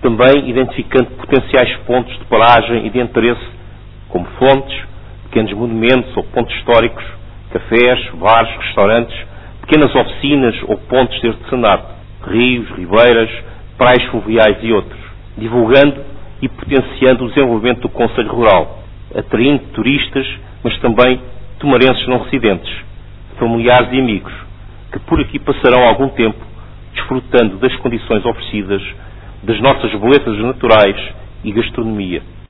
também identificando potenciais pontos de paragem e de interesse, como fontes, pequenos monumentos ou pontos históricos, cafés, bares, restaurantes, pequenas oficinas ou pontos de artesanato, rios, ribeiras, praias fluviais e outros, divulgando e potenciando o desenvolvimento do concelho rural, atraindo turistas, mas também tomarenses não residentes, familiares e amigos, que por aqui passarão algum tempo desfrutando das condições oferecidas, das nossas belezas naturais e gastronomia.